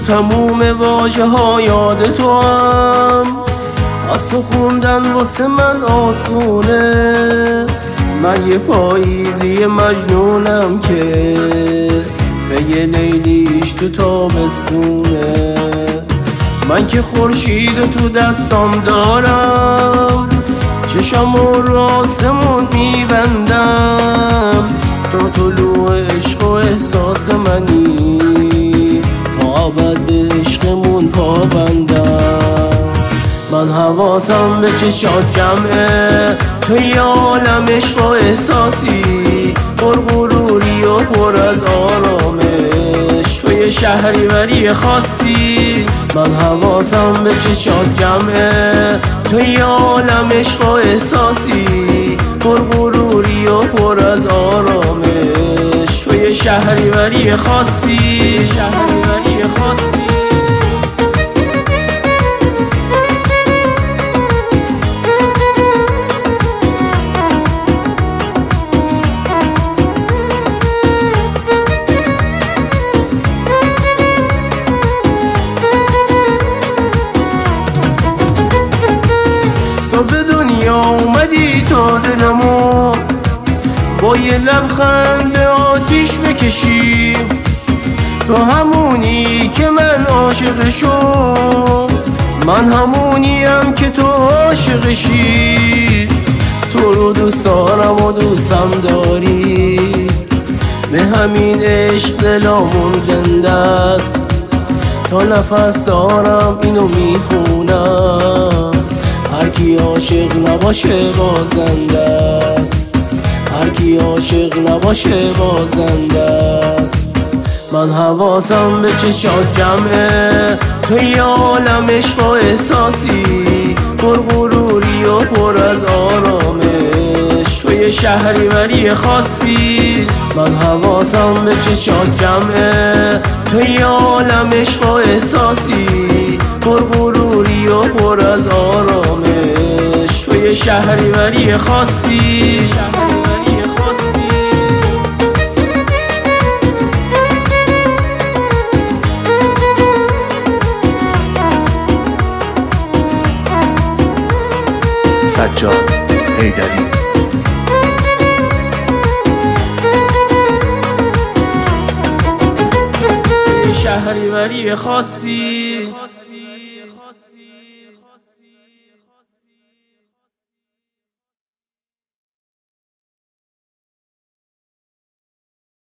تموم واژه ها یاد تو هم، از تو خوندن واسه من آسونه. من یه پاییزی مجنونم که پی لیلیش تو تابستونه. من که خورشید تو دستام دارم، چشم رو آسمون میبندم. تو طلوع عشق و احساس منی، تا ابد به عشقمون پابندم. من حواسم به چشات جمعه، توی عالم عشق و احساسی، پر غروری و پر از آرامش، توی شهریوری خاصی. من حواسم به چشات جمعه، توی عالم عشق و احساسی، پر غروری و پر از آرامش، توی شهریوری خاصی، شهریوری خاصی. به دنیا اومدی تا دلمو با یه لبخند به آتیش بکشیم. تو همونی که من عاشقشم، من همونیم که تو عاشقشی. تو رو دوست دارم و دوستم داری، به همین عشق دلامون زنده است. تا نفس دارم اینو میخونم، هر کی عاشق نباشه بازنده است، هر کی عاشق نباشه بازنده است. من حواسم به چشات جمعه، توی عالم عشق و احساسی، پر غروری و پر از آرامش، توی شهریوری خاصی. من حواسم به چشات جمعه، توی عالم عشق و احساسی، پر غروری و پر از آرامش، توی شهریوری خاصی، شهریوری خاصی. سجاد حیدری. شهریوری خاصی.